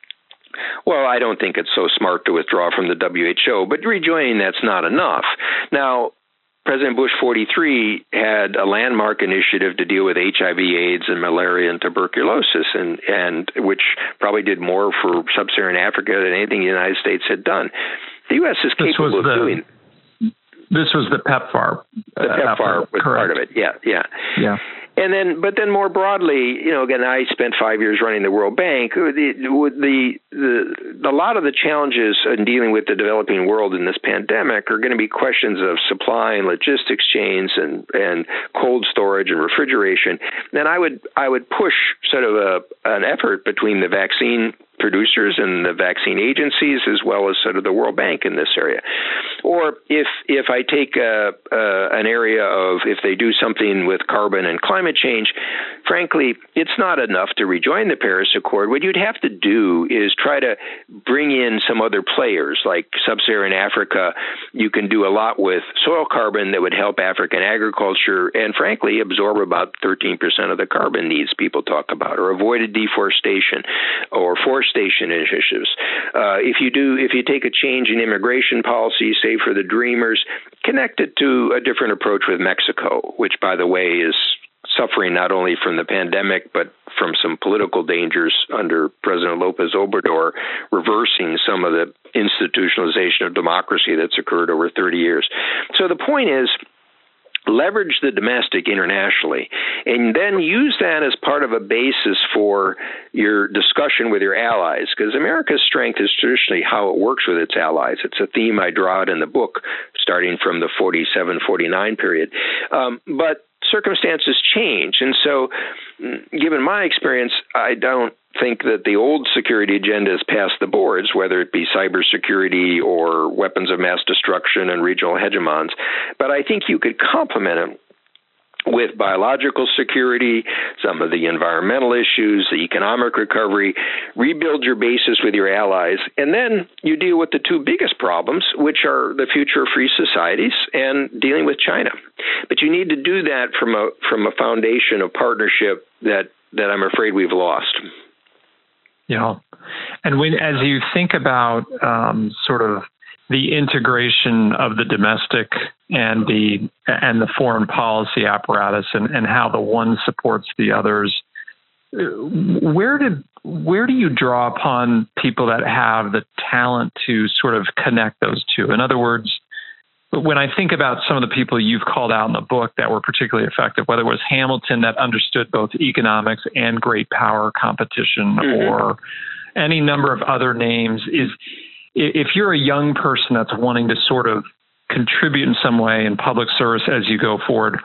Well, I don't think it's so smart to withdraw from the W H O, but rejoining that's not enough. Now, President Bush forty-three had a landmark initiative to deal with H I V, AIDS, and malaria and tuberculosis, and, and which probably did more for sub-Saharan Africa than anything the United States had done. The U S is capable of the, doing. this was the PEPFAR. The PEPFAR was correct. part of it. Yeah, yeah, yeah. And then, but then more broadly, you know, again, I spent five years running the World Bank. The, the, the, a lot of the challenges in dealing with the developing world in this pandemic are going to be questions of supply and logistics chains and, and cold storage and refrigeration. And I would, I would push sort of a, an effort between the vaccine producers and the vaccine agencies, as well as sort of the World Bank in this area. Or if if I take a, uh, an area of, if they do something with carbon and climate change, frankly, it's not enough to rejoin the Paris Accord. What you'd have to do is try to bring in some other players, like sub-Saharan Africa. You can do a lot with soil carbon that would help African agriculture and, frankly, absorb about thirteen percent of the carbon needs people talk about, or avoided deforestation, or forestation initiatives. Uh, if you do, if you take a change in immigration policy, say for the Dreamers, connect it to a different approach with Mexico, which, by the way, is suffering not only from the pandemic, but from some political dangers under President Lopez Obrador, reversing some of the institutionalization of democracy that's occurred over thirty years. So the point is, leverage the domestic internationally, and then use that as part of a basis for your discussion with your allies, because America's strength is traditionally how it works with its allies. It's a theme I draw out in the book, starting from the forty-seven forty-nine period. Um, but circumstances change, and so given my experience, I don't think that the old security agenda has passed the boards, whether it be cybersecurity or weapons of mass destruction and regional hegemons. But I think you could complement it with biological security, some of the environmental issues, the economic recovery, rebuild your bases with your allies, and then you deal with the two biggest problems, which are the future of free societies and dealing with China. But you need to do that from a from a foundation of partnership that, that I'm afraid we've lost. Yeah. And when, as you think about um, sort of the integration of the domestic and the and the foreign policy apparatus, and, and how the one supports the others, where did where do you draw upon people that have the talent to sort of connect those two? In other words, when I think about some of the people you've called out in the book that were particularly effective, whether it was Hamilton that understood both economics and great power competition, mm-hmm. or any number of other names, is if you're a young person that's wanting to sort of contribute in some way in public service as you go forward,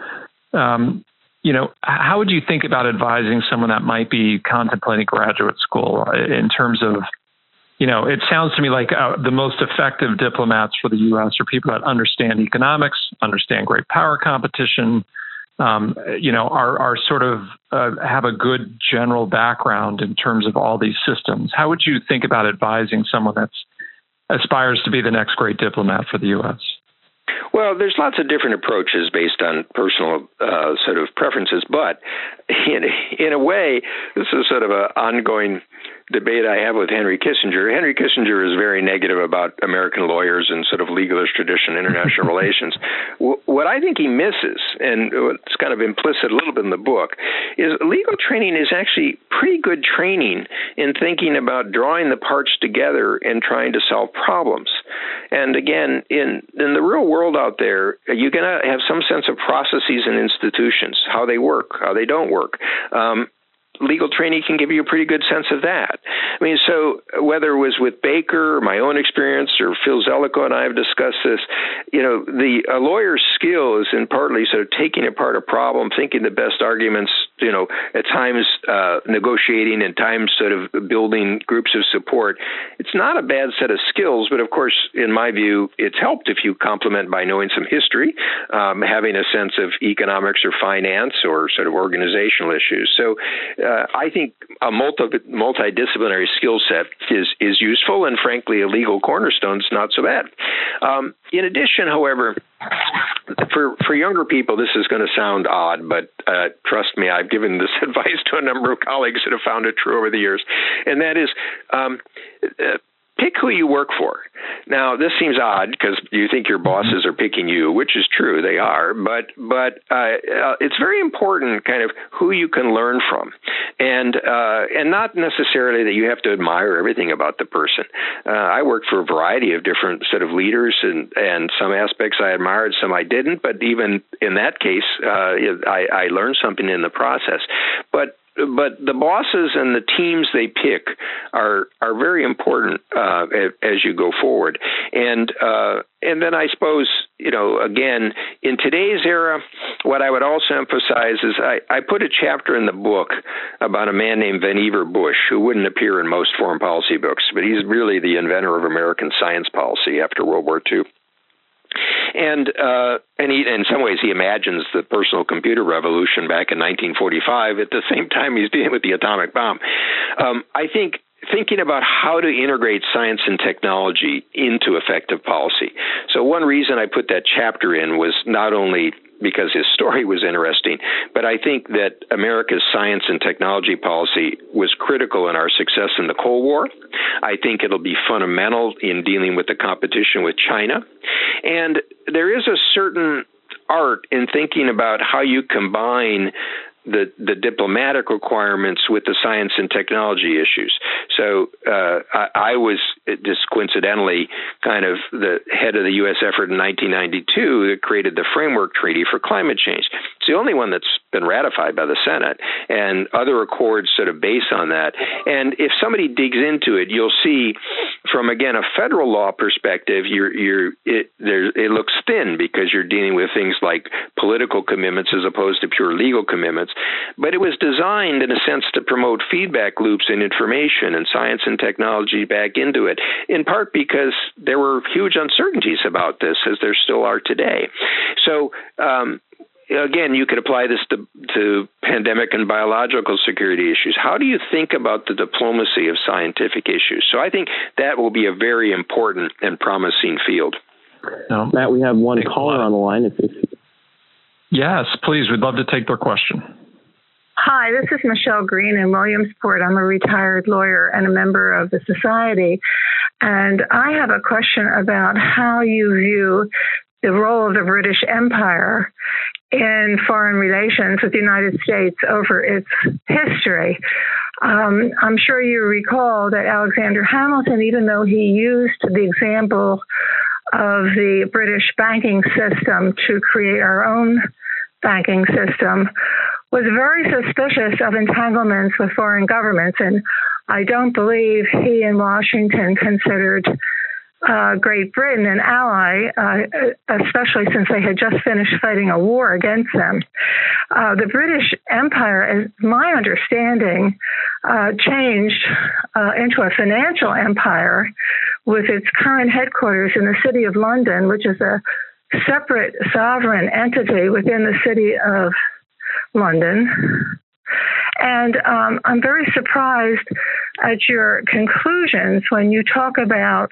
um, you know, how would you think about advising someone that might be contemplating graduate school in terms of, you know, it sounds to me like uh, the most effective diplomats for the U S are people that understand economics, understand great power competition, um, you know, are, are sort of uh, have a good general background in terms of all these systems. How would you think about advising someone that's aspires to be the next great diplomat for the U S? Well, there's lots of different approaches based on personal uh, sort of preferences, but in, in a way, this is sort of an ongoing debate I have with Henry Kissinger. Henry Kissinger is very negative about American lawyers and sort of legalist tradition, international relations. W- what I think he misses, and it's kind of implicit a little bit in the book, is legal training is actually pretty good training in thinking about drawing the parts together and trying to solve problems. And again, in, in the real world out there, you're going to have some sense of processes and institutions, how they work, how they don't work. Um, legal training can give you a pretty good sense of that. I mean, so whether it was with Baker, or my own experience, or Phil Zelikow and I have discussed this, you know, the a lawyer's skill is in partly sort of taking apart a problem, thinking the best arguments, you know, at times uh, negotiating and times sort of building groups of support. It's not a bad set of skills, but of course, in my view, it's helped if you complement by knowing some history, um, having a sense of economics or finance or sort of organizational issues. So uh, I think a multi, multidisciplinary skill set is, is useful, and frankly, a legal cornerstone is not so bad. Um, in addition, however, for for younger people, this is going to sound odd, but uh, trust me, I've given this advice to a number of colleagues that have found it true over the years, and that is um, uh, pick who you work for. Now, this seems odd because you think your bosses are picking you, which is true, they are, but but uh, uh, it's very important kind of who you can learn from, and uh, and not necessarily that you have to admire everything about the person. Uh, I worked for a variety of different set of leaders, and, and some aspects I admired, some I didn't, but even in that case, uh, I, I learned something in the process. But But the bosses and the teams they pick are are very important uh, as you go forward. And uh, and then I suppose, you know, again, in today's era, what I would also emphasize is I, I put a chapter in the book about a man named Vannevar Bush, who wouldn't appear in most foreign policy books, but he's really the inventor of American science policy after World War Two. And uh, and he, in some ways, he imagines the personal computer revolution back in nineteen forty-five at the same time he's dealing with the atomic bomb. Um, I think thinking about how to integrate science and technology into effective policy. So one reason I put that chapter in was not only because his story was interesting, but I think that America's science and technology policy was critical in our success in the Cold War. I think it'll be fundamental in dealing with the competition with China. And there is a certain art in thinking about how you combine the, the diplomatic requirements with the science and technology issues. So uh, I, I was just coincidentally kind of the head of the U S effort in nineteen ninety-two that created the Framework Treaty for Climate Change. It's the only one that's been ratified by the Senate, and other accords sort of base on that. And if somebody digs into it, you'll see from, again, a federal law perspective, you're, you're, it, there, it looks thin because you're dealing with things like political commitments as opposed to pure legal commitments. But it was designed, in a sense, to promote feedback loops and information and science and technology back into it, in part because there were huge uncertainties about this, as there still are today. So, um, again, you could apply this to, to pandemic and biological security issues. How do you think about the diplomacy of scientific issues? So I think that will be a very important and promising field. No. Matt, we have one caller on the line. If, if Yes, please. We'd love to take their question. Hi, this is Michelle Green in Williamsport. I'm a retired lawyer and a member of the Society. And I have a question about how you view the role of the British Empire in foreign relations with the United States over its history. Um, I'm sure you recall that Alexander Hamilton, even though he used the example of the British banking system to create our own banking system, was very suspicious of entanglements with foreign governments. And I don't believe he in Washington considered uh, Great Britain an ally, uh, especially since they had just finished fighting a war against them. Uh, the British Empire, as my understanding, uh, changed uh, into a financial empire with its current headquarters in the City of London, which is a separate sovereign entity within the City of London. And um, I'm very surprised at your conclusions when you talk about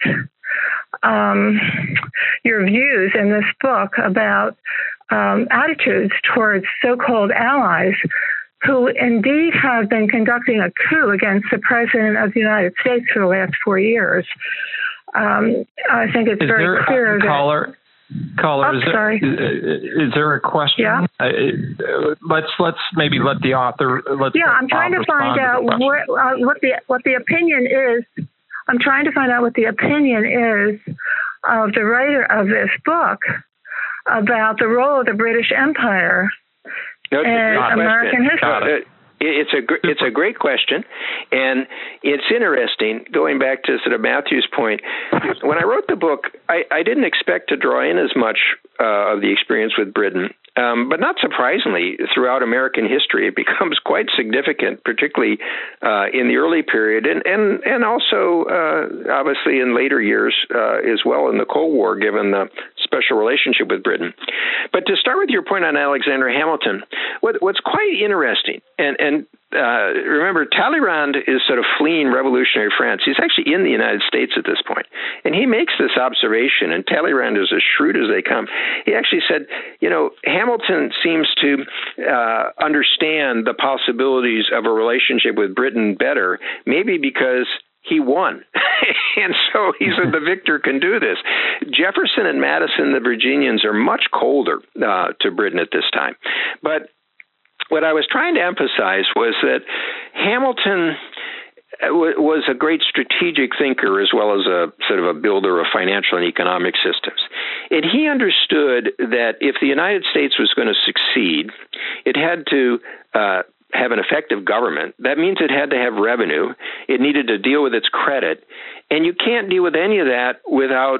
um, your views in this book about um, attitudes towards so-called allies who indeed have been conducting a coup against the President of the United States for the last four years. Um, I think it's is very there clear a that... Caller, caller oh, is, there, sorry. is, is there a question? Yeah. Uh, let's let's maybe let the author... Let's yeah, I'm trying to find out what, uh, what, the, what the opinion is. I'm trying to find out what the opinion is of the writer of this book about the role of the British Empire no, in American history. It's a it's a great question, and it's interesting. Going back to sort of Matthew's point, when I wrote the book, I, I didn't expect to draw in as much uh, of the experience with Britain. Um, but not surprisingly, throughout American history, it becomes quite significant, particularly uh, in the early period, and and and also uh, obviously in later years uh, as well in the Cold War, given the special relationship with Britain. But to start with your point on Alexander Hamilton, what, what's quite interesting, and and uh, remember, Talleyrand is sort of fleeing revolutionary France. He's actually in the United States at this point, and he makes this observation. And Talleyrand is as shrewd as they come. He actually said, you know, Hamilton seems to uh, understand the possibilities of a relationship with Britain better, maybe because he won. And so he said the victor can do this. Jefferson and Madison, the Virginians, are much colder uh, to Britain at this time. But what I was trying to emphasize was that Hamilton was a great strategic thinker as well as a sort of a builder of financial and economic systems. And he understood that if the United States was going to succeed, it had to uh, have an effective government. That means it had to have revenue. It needed to deal with its credit. And you can't deal with any of that without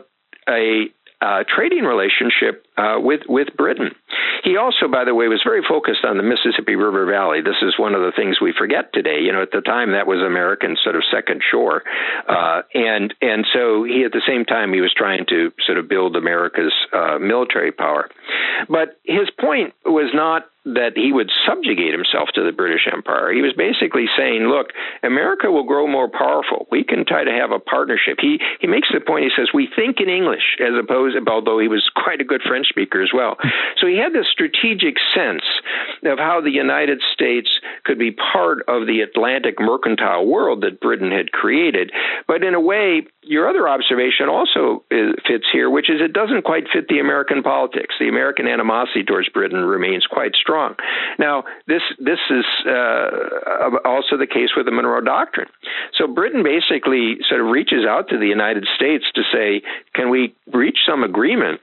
a Uh, trading relationship uh, with with Britain. He also, by the way, was very focused on the Mississippi River Valley. This is one of the things we forget today. You know, at the time that was American sort of second shore, uh, and and so he at the same time he was trying to sort of build America's uh, military power. But his point was not that he would subjugate himself to the British Empire. He was basically saying, look, America will grow more powerful. We can try to have a partnership. He he makes the point, he says, we think in English, as opposed, although he was quite a good French speaker as well. So he had this strategic sense of how the United States could be part of the Atlantic mercantile world that Britain had created. But in a way, your other observation also fits here, which is it doesn't quite fit the American politics. The American animosity towards Britain remains quite strong. Now, this this is uh, also the case with the Monroe Doctrine. So Britain basically sort of reaches out to the United States to say, can we reach some agreement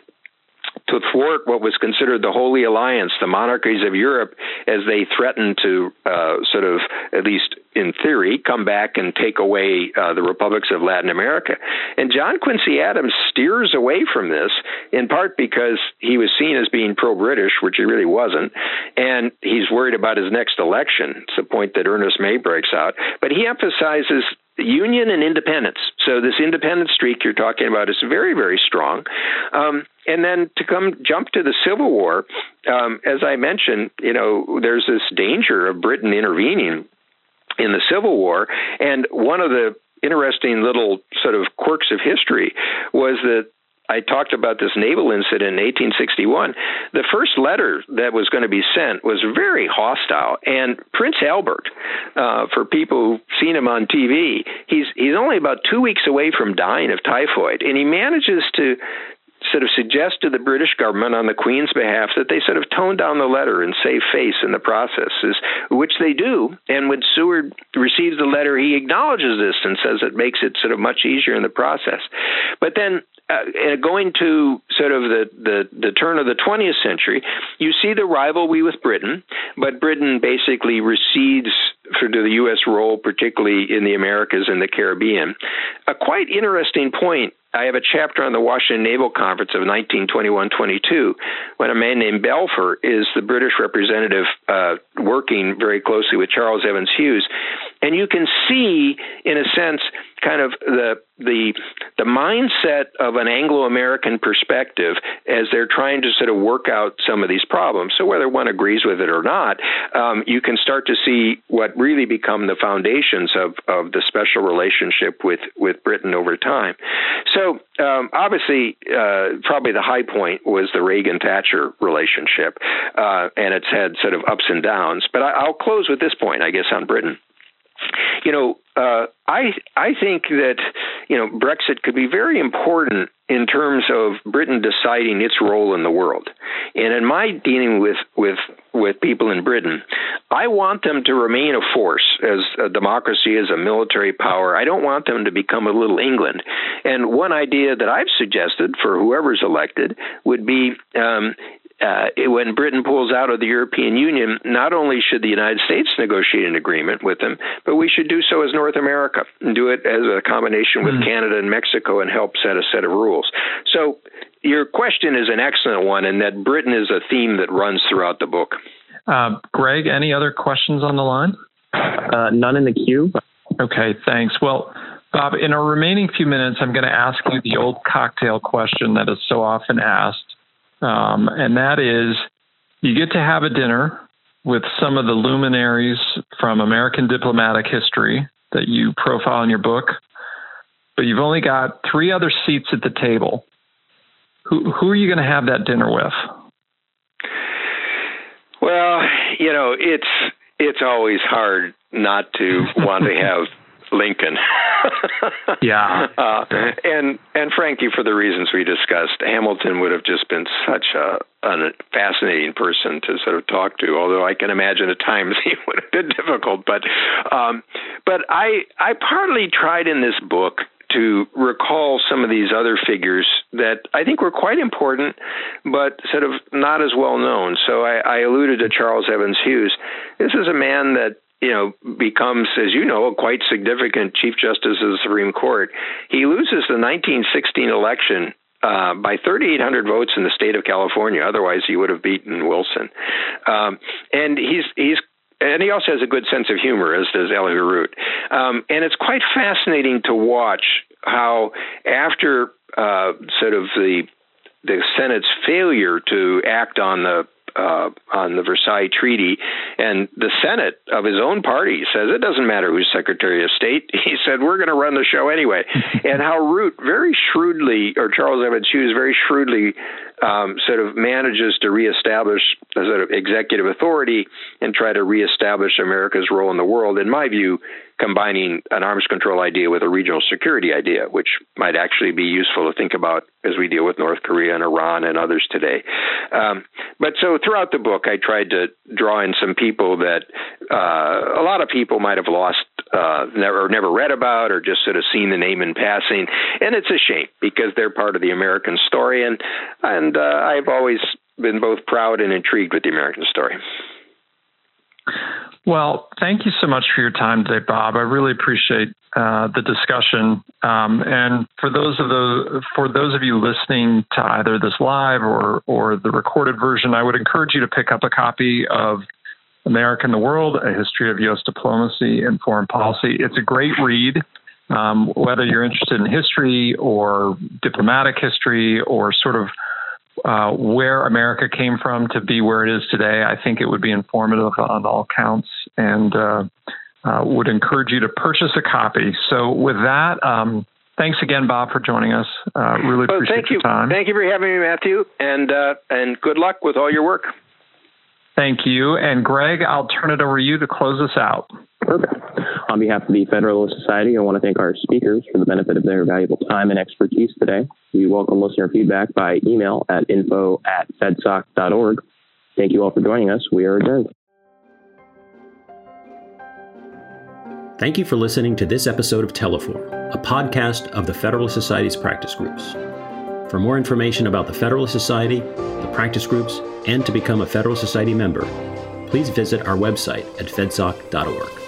to thwart what was considered the Holy Alliance, the monarchies of Europe, as they threatened to uh, sort of, at least in theory, come back and take away uh, the republics of Latin America. And John Quincy Adams steers away from this, in part because he was seen as being pro-British, which he really wasn't, and he's worried about his next election. It's a point that Ernest May breaks out. But he emphasizes union and independence. So this independent streak you're talking about is very, very strong. Um, and then to come jump to the Civil War, um, as I mentioned, you know, there's this danger of Britain intervening in the Civil War. And one of the interesting little sort of quirks of history was that I talked about this naval incident in eighteen sixty-one. The first letter that was going to be sent was very hostile, and Prince Albert, uh, for people who've seen him on T V, he's he's only about two weeks away from dying of typhoid, and he manages to sort of suggest to the British government on the Queen's behalf that they sort of tone down the letter and save face in the process, which they do. And when Seward receives the letter, he acknowledges this and says it makes it sort of much easier in the process. But then Uh, going to sort of the, the, the turn of the twentieth century, you see the rivalry with Britain, but Britain basically recedes for the U S role, particularly in the Americas and the Caribbean. A quite interesting point, I have a chapter on the Washington Naval Conference of nineteen twenty-one twenty-two, when a man named Balfour is the British representative uh, working very closely with Charles Evans Hughes. And you can see, in a sense, kind of the the the mindset of an Anglo-American perspective as they're trying to sort of work out some of these problems. So whether one agrees with it or not, um, you can start to see what really become the foundations of, of the special relationship with, with Britain over time. So um, obviously, uh, probably the high point was the Reagan-Thatcher relationship, uh, and it's had sort of ups and downs. But I, I'll close with this point, I guess, on Britain. You know, uh, I I think that, you know, Brexit could be very important in terms of Britain deciding its role in the world. And in my dealing with, with, with people in Britain, I want them to remain a force as a democracy, as a military power. I don't want them to become a little England. And one idea that I've suggested for whoever's elected would be um, Uh, when Britain pulls out of the European Union, not only should the United States negotiate an agreement with them, but we should do so as North America and do it as a combination with mm. Canada and Mexico and help set a set of rules. So your question is an excellent one, and that Britain is a theme that runs throughout the book. Uh, Greg, any other questions on the line? Uh, none in the queue. Okay, thanks. Well, Bob, in our remaining few minutes, I'm going to ask you the old cocktail question that is so often asked. Um, and that is, you get to have a dinner with some of the luminaries from American diplomatic history that you profile in your book, but you've only got three other seats at the table. Who, who are you going to have that dinner with? Well, you know, it's it's always hard not to want to have Lincoln. yeah. Uh, and and frankly, for the reasons we discussed, Hamilton would have just been such a, a fascinating person to sort of talk to, although I can imagine at times he would have been difficult. But um, but I I partly tried in this book to recall some of these other figures that I think were quite important, but sort of not as well known. So I, I alluded to Charles Evans Hughes. This is a man that, you know, becomes, as you know, a quite significant Chief Justice of the Supreme Court. He loses the nineteen sixteen election uh, by thirty-eight hundred votes in the state of California. Otherwise, he would have beaten Wilson. Um, and he's he's And he also has a good sense of humor, as does Elihu Root. Um, and it's quite fascinating to watch how, after uh, sort of the the Senate's failure to act on the uh, on the Versailles Treaty, and the Senate of his own party says it doesn't matter who's Secretary of State. He said, we're going to run the show anyway. And how Root very shrewdly, or Charles Evans Hughes very shrewdly, um, sort of manages to reestablish a sort of executive authority and try to reestablish America's role in the world, in my view, combining an arms control idea with a regional security idea, which might actually be useful to think about as we deal with North Korea and Iran and others today. Um, but so throughout the book, I tried to draw in some people that uh, a lot of people might have lost, uh, never, never read about, or just sort of seen the name in passing. And it's a shame because they're part of the American story. And, and uh, I've always been both proud and intrigued with the American story. Well, thank you so much for your time today, Bob. I really appreciate uh, the discussion. Um, and for those of the for those of you listening to either this live or or the recorded version, I would encourage you to pick up a copy of America in the World: A History of U S Diplomacy and Foreign Policy. It's a great read. Um, whether you're interested in history or diplomatic history or sort of Uh, where America came from to be where it is today, I think it would be informative on all counts, and uh, uh, would encourage you to purchase a copy. So with that, um, thanks again, Bob, for joining us. Uh, really well, appreciate thank your you. time. Thank you for having me, Matthew, and uh, and good luck with all your work. Thank you. And Greg, I'll turn it over to you to close us out. Perfect. On behalf of the Federalist Society, I want to thank our speakers for the benefit of their valuable time and expertise today. We welcome listener feedback by email at info at fedsoc dot org. Thank you all for joining us. We are adjourned. Thank you for listening to this episode of Teleform, a podcast of the Federalist Society's practice groups. For more information about the Federalist Society, the practice groups, and to become a Federalist Society member, please visit our website at fedsoc dot org.